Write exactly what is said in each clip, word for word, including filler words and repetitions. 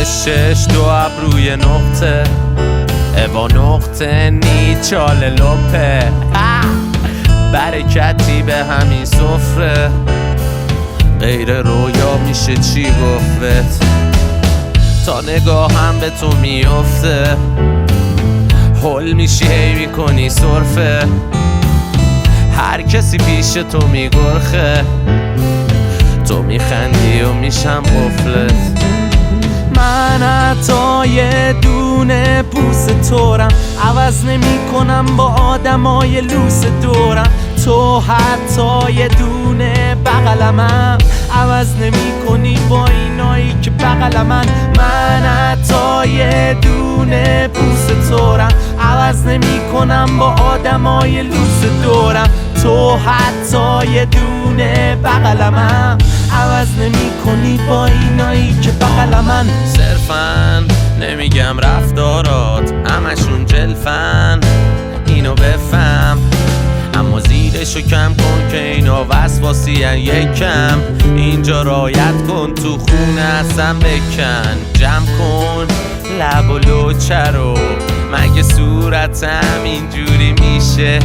چشش دو ابروی نقطه اوا نقطه نی چاله لپه برکتی به همین سفره غیر رویا میشه چی گفت تا نگاهم به تو میفته هل میشی هی میکنی سرفه هر کسی پیش تو میگرخه تو میخندی و میشم قفلت من حتی یه دونه پوست تورم عوض نمی کنم با آدمای لوس دورم تو حتی یه دونه بغلمم عوض نمی کنی با اینایی که بغلمن من حتی یه دونه پوست تورم عوض نمی کنم با آدمای لوس دورم تو حتی یه دونه بغلمم عوض نمی کنی با اینایی که بغلمن صرفاً نمیگم رفتارات همشون جلفن اینو بفهم اما زیرشو کم کن که اینا وسواسی ان یکم اینجا رایت کن تو خونه اصلا بکن جمع کن لب و لوچه رو مگه صورتم اینجوری میشه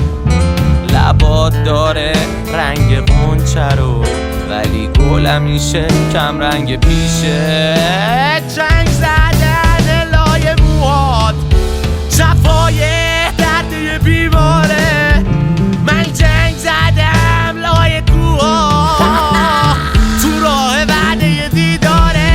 لبات داره رنگ غنچه رو ولی گلم میشه کم رنگ پیشه چنگ زدن لای موهات شفای درد بیماره من جنگ زدم لای کوها تو راه وعده دیداره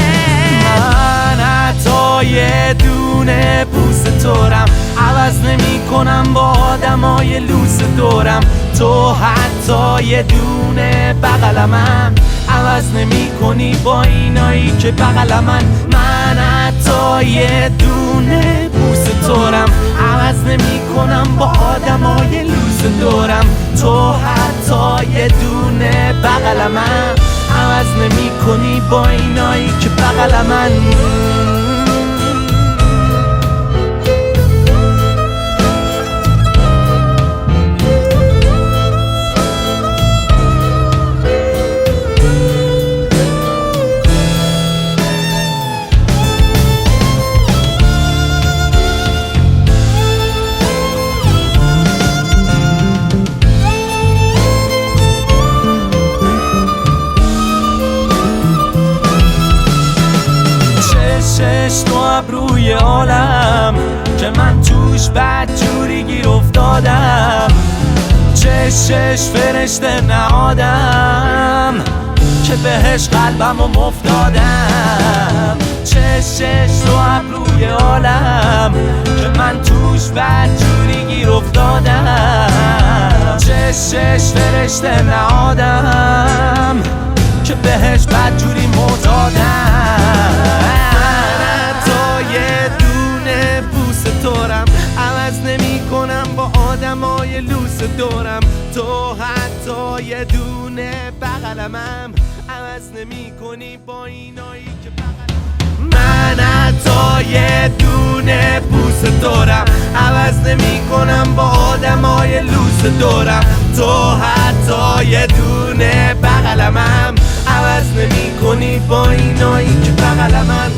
من حتی یه دونه پوست تورم عوض نمی کنم با آدمای لوس دورم تو حتی یه دونه بغلمم عوض نمی کنی با اینایی که بغلمن من حتی یه دونه پوست تورم عوض نمی کنم با آدمای لوس دورم تو حتی یه دونه بغلمم عوض نمی کنی با اینایی که بغلمن چشش تو ابروی عالم که من توش بدجوری گیر افتادم چشش فرشته نهادم که بهش قلبم و مفتادم چشش تو ابروی عالم که من توش بدجوری گیر افتادم چشش فرشته نهادم که بهش بدجوری معتادم عوض نمی کنم با آدمای لوس دورم تو حتی یه دونه بغلمم عوض نمی کنی با اینایی که بغلم من حتی یه دونه پوست دورم عوض نمی کنم با آدمای لوس دورم تو حتی یه دونه بغلمم عوض نمی کنی با اینایی که بغلمن